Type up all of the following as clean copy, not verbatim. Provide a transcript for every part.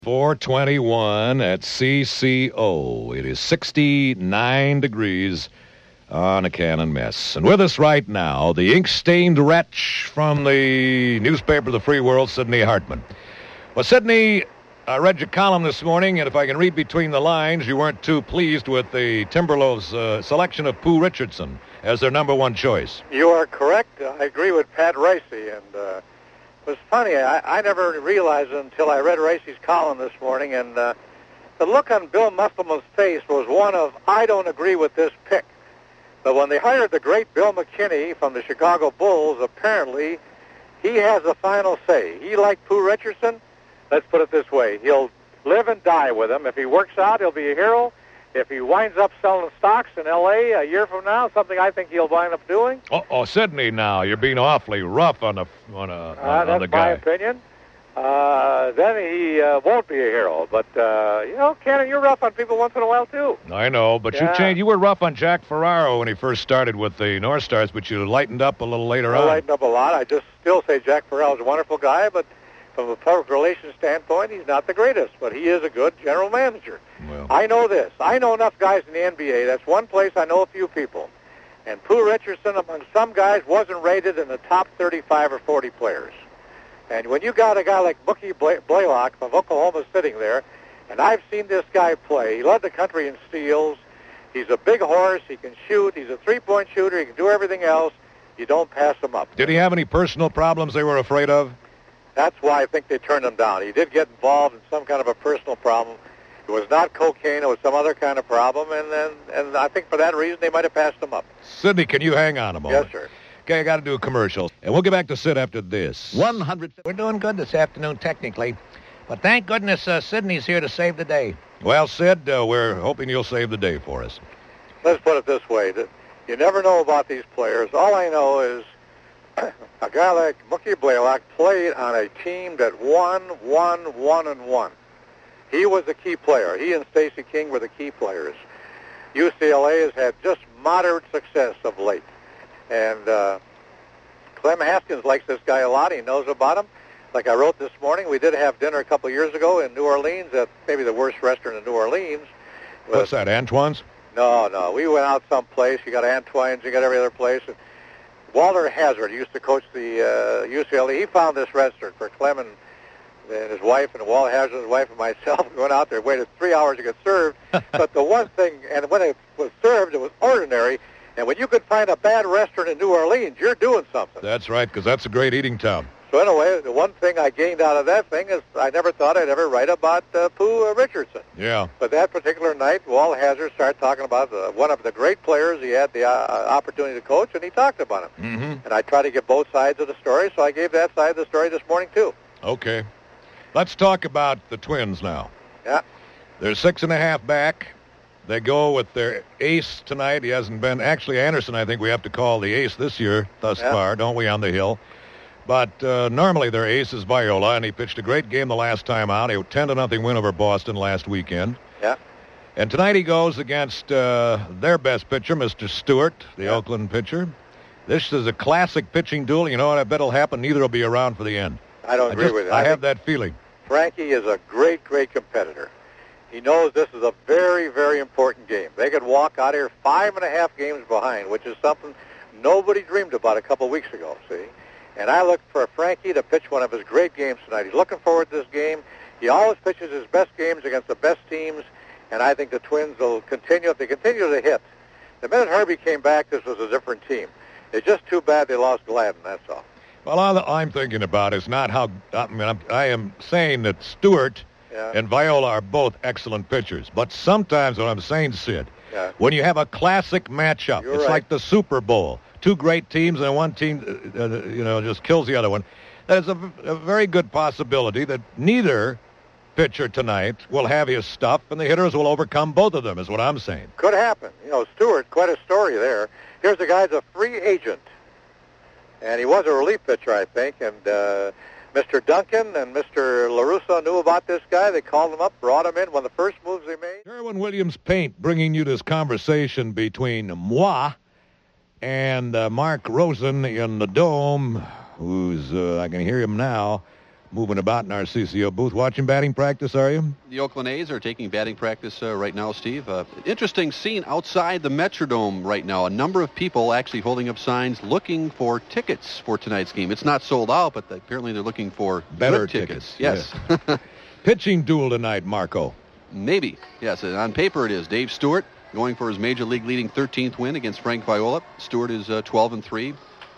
421 at CCO. It is 69 degrees on a Cannon Mess. And with us right now, the ink-stained wretch from the newspaper The Free World, Sidney Hartman. Well, Sidney, I read your column this morning, and if I can read between the lines, you weren't too pleased with the Timberwolves' selection of Pooh Richardson as their number one choice. You are correct. I agree with Pat Ricey, and it was funny. I never realized it until I read Ricey's column this morning, and the look on Bill Musselman's face was one of, I don't agree with this pick. But when they hired the great Bill McKinney from the Chicago Bulls, apparently he has the final say. He liked Pooh Richardson. Let's put it this way. He'll live and die with him. If he works out, he'll be a hero. If he winds up selling stocks in L.A. a year from now, something I think he'll wind up doing. Oh, Sidney, now you're being awfully rough on the guy. That's my opinion. Then he won't be a hero. But Cannon, you're rough on people once in a while too. I know, but you were rough on Jack Ferraro when he first started with the North Stars, but you lightened up a little later on. I lightened up a lot. I just still say Jack Ferraro's a wonderful guy, but from a public relations standpoint, he's not the greatest, but he is a good general manager. Well, I know this. I know enough guys in the NBA. That's one place I know a few people. And Pooh Richardson, among some guys, wasn't rated in the top 35 or 40 players. And when you got a guy like Mookie Blaylock from Oklahoma sitting there, and I've seen this guy play. He led the country in steals. He's a big horse. He can shoot. He's a three-point shooter. He can do everything else. You don't pass him up. Did he have any personal problems they were afraid of? That's why I think they turned him down. He did get involved in some kind of a personal problem. It was not cocaine. It was some other kind of problem, and I think for that reason they might have passed him up. Sidney, can you hang on a moment? Yes, sir. Okay, I got to do a commercial, and we'll get back to Sid after this. 100. We're doing good this afternoon, technically, but thank goodness Sidney's here to save the day. Well, Sid, we're hoping you'll save the day for us. Let's put it this way. You never know about these players. All I know is a guy like Mookie Blaylock played on a team that won. He was the key player. He and Stacey King were the key players. UCLA has had just moderate success of late. And Clem Haskins likes this guy a lot. He knows about him. Like I wrote this morning, we did have dinner a couple of years ago in New Orleans at maybe the worst restaurant in New Orleans. What's that, Antoine's? No. We went out someplace. You got Antoine's, you got every other place. And Walter Hazard used to coach the UCLA. He found this restaurant for Clem and his wife, and Walter Hazard's wife and myself. We went out there, waited 3 hours to get served. But the one thing, and when it was served, it was ordinary. And when you could find a bad restaurant in New Orleans, you're doing something. That's right, because that's a great eating town. So anyway, the one thing I gained out of that thing is I never thought I'd ever write about Pooh Richardson. Yeah. But that particular night, Walt Hazard started talking about one of the great players he had the opportunity to coach, and he talked about him. Mm-hmm. And I tried to give both sides of the story, so I gave that side of the story this morning, too. Okay. Let's talk about the Twins now. Yeah. They're 6.5 back. They go with their ace tonight. He hasn't been... Actually, Anderson, I think we have to call the ace this year thus far, don't we, on the Hill? But normally their ace is Viola, and he pitched a great game the last time out. A 10-0 win over Boston last weekend. Yeah. And tonight he goes against their best pitcher, Mr. Stewart, the Oakland pitcher. This is a classic pitching duel. You know what? I bet it'll happen. Neither will be around for the end. I don't agree with it. I have that feeling. Frankie is a great, great competitor. He knows this is a very, very important game. They could walk out here 5.5 games behind, which is something nobody dreamed about a couple of weeks ago, see? And I look for Frankie to pitch one of his great games tonight. He's looking forward to this game. He always pitches his best games against the best teams, and I think the Twins will continue. If they continue to hit, the minute Herbie came back, this was a different team. It's just too bad they lost Gladden, that's all. Well, all I'm thinking about is not how... I am saying that Stewart and Viola are both excellent pitchers. But sometimes what I'm saying, Sid, when you have a classic matchup, it's like the Super Bowl. Two great teams, and one team, just kills the other one. There's a very good possibility that neither pitcher tonight will have his stuff, and the hitters will overcome both of them, is what I'm saying. Could happen. Stewart, quite a story there. Here's the guy's a free agent, and he was a relief pitcher, I think, and Mr. Duncan and Mr. LaRusso knew about this guy. They called him up, brought him in. One of the first moves they made. Sherwin-Williams Paint bringing you this conversation between moi and Mark Rosen in the Dome, who's, I can hear him now, moving about in our CCO booth. Watching batting practice, are you? The Oakland A's are taking batting practice right now, Steve. Interesting scene outside the Metrodome right now. A number of people actually holding up signs looking for tickets for tonight's game. It's not sold out, but apparently they're looking for better tickets. Yes. Pitching duel tonight, Marco. Maybe. Yes, on paper it is. Dave Stewart going for his Major League leading 13th win against Frank Viola. Stewart is 12-3.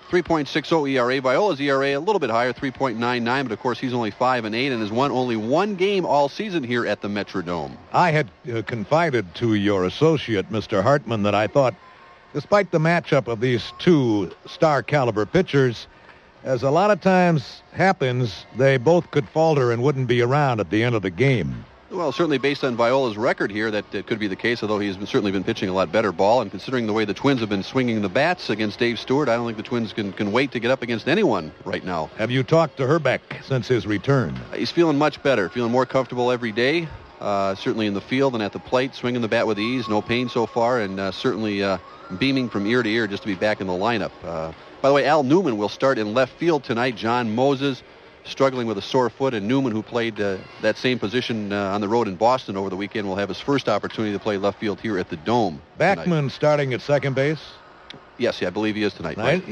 3.60 ERA. Viola's ERA a little bit higher, 3.99, but of course he's only 5-8 and has won only one game all season here at the Metrodome. I had confided to your associate, Mr. Hartman, that I thought, despite the matchup of these two star-caliber pitchers, as a lot of times happens, they both could falter and wouldn't be around at the end of the game. Well, certainly based on Viola's record here, that could be the case, although he's certainly been pitching a lot better ball. And considering the way the Twins have been swinging the bats against Dave Stewart, I don't think the Twins can wait to get up against anyone right now. Have you talked to Herbeck since his return? He's feeling much better, feeling more comfortable every day, certainly in the field and at the plate, swinging the bat with ease, no pain so far, and certainly beaming from ear to ear just to be back in the lineup. By the way, Al Newman will start in left field tonight. John Moses struggling with a sore foot, and Newman, who played that same position on the road in Boston over the weekend, will have his first opportunity to play left field here at the Dome. Backman tonight. Starting at second base? Yes, I believe he is tonight. Right?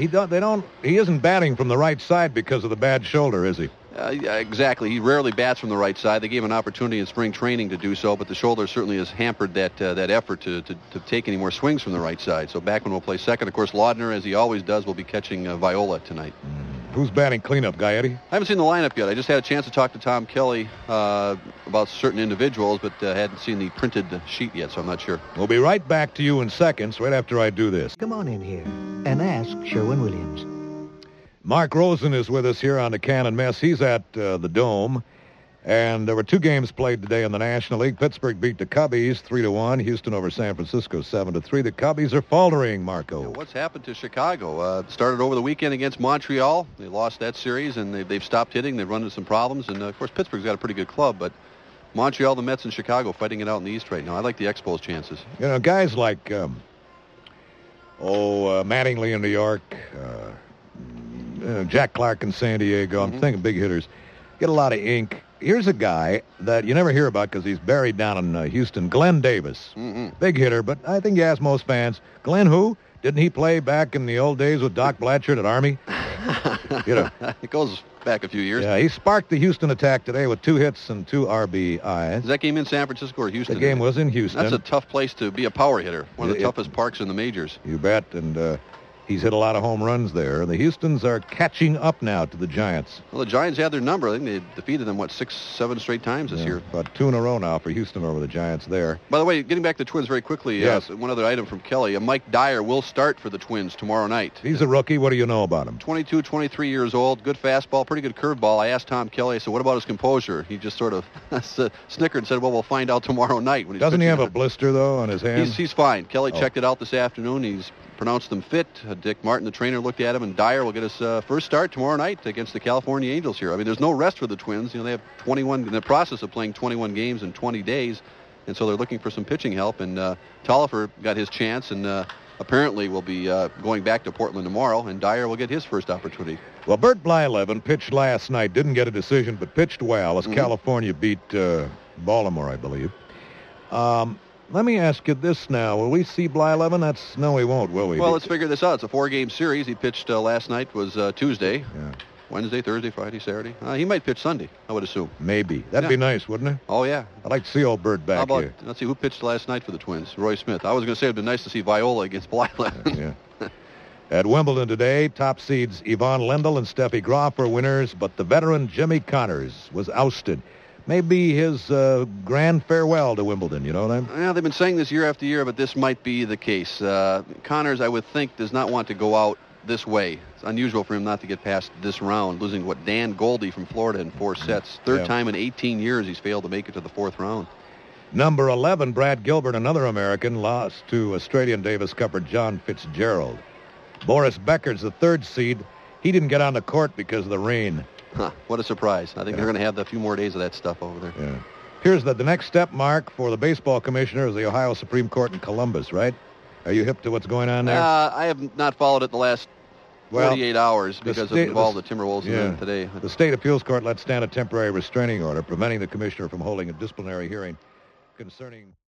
He isn't batting from the right side because of the bad shoulder, is he? Yeah, exactly. He rarely bats from the right side. They gave him an opportunity in spring training to do so, but the shoulder certainly has hampered that effort to take any more swings from the right side. So Backman will play second. Of course, Laudner, as he always does, will be catching Viola tonight. Who's batting cleanup, Gaetti? I haven't seen the lineup yet. I just had a chance to talk to Tom Kelly about certain individuals, but hadn't seen the printed sheet yet, so I'm not sure. We'll be right back to you in seconds, right after I do this. Come on in here and ask Sherwin-Williams. Mark Rosen is with us here on the Cannon Mess. He's at the Dome, and there were two games played today in the National League. Pittsburgh beat the Cubbies 3-1. Houston over San Francisco 7-3. The Cubbies are faltering, Marco. Yeah, what's happened to Chicago? Started over the weekend against Montreal. They lost that series, and they've stopped hitting. They've run into some problems, and of course Pittsburgh's got a pretty good club, but Montreal, the Mets, and Chicago fighting it out in the East right now. I like the Expos' chances. You know, guys like Mattingly in New York, Jack Clark in San Diego. I'm thinking big hitters. Get a lot of ink. Here's a guy that you never hear about because he's buried down in Houston, Glenn Davis. Big hitter, but I think you ask most fans, Glenn who? Didn't he play back in the old days with Doc Blanchard at Army? You know. It goes back a few years. Yeah, he sparked the Houston attack today with 2 hits and 2 RBIs. Is that game in San Francisco or Houston? The game was in Houston. That's a tough place to be a power hitter. One of the toughest parks in the majors. You bet, and he's hit a lot of home runs there. The Houstons are catching up now to the Giants. Well, the Giants had their number. I think they defeated them, 6-7 straight times this year. About 2 in a row now for Houston over the Giants there. By the way, getting back to the Twins very quickly, yes. One other item from Kelly. Mike Dyer will start for the Twins tomorrow night. He's a rookie. What do you know about him? 22, 23 years old, good fastball, pretty good curveball. I asked Tom Kelly, I said, what about his composure? He just sort of snickered and said, well, we'll find out tomorrow night. When Doesn't he have a blister, though, on his hand? He's fine. Kelly checked it out this afternoon. He's pronounced him fit. Dick Martin, the trainer, looked at him, and Dyer will get his first start tomorrow night against the California Angels here. I mean, there's no rest for the Twins. You know, they have 21 in the process of playing 21 games in 20 days, and so they're looking for some pitching help. And Tolliver got his chance, and apparently will be going back to Portland tomorrow, and Dyer will get his first opportunity. Well, Bert Blyleven pitched last night, didn't get a decision, but pitched well as California beat Baltimore, I believe. Let me ask you this now. Will we see Blyleven? No, we won't, will we? Well, let's figure this out. It's a 4-game series. He pitched last night was Tuesday. Yeah. Wednesday, Thursday, Friday, Saturday. He might pitch Sunday, I would assume. Maybe. That'd be nice, wouldn't it? Oh, yeah. I'd like to see old Bert back here. Let's see, who pitched last night for the Twins? Roy Smith. I was going to say it would be nice to see Viola against Blyleven. Yeah. At Wimbledon today, top seeds Yvonne Lendl and Steffi Graf were winners, but the veteran Jimmy Connors was ousted. Maybe his grand farewell to Wimbledon, you know what I mean? Yeah, they've been saying this year after year, but this might be the case. Connors, I would think, does not want to go out this way. It's unusual for him not to get past this round, losing Dan Goldie from Florida in 4 sets. Third time in 18 years he's failed to make it to the 4th round. Number 11, Brad Gilbert, another American, lost to Australian Davis Cupper John Fitzgerald. Boris Becker's the 3rd seed. He didn't get on the court because of the rain. What a surprise. I think they're going to have a few more days of that stuff over there. Yeah. Here's the next step, Mark, for the baseball commissioner is the Ohio Supreme Court in Columbus, right? Are you hip to what's going on there? I have not followed it the last 48 hours because of involved the Timberwolves today. The State Appeals Court let stand a temporary restraining order preventing the commissioner from holding a disciplinary hearing concerning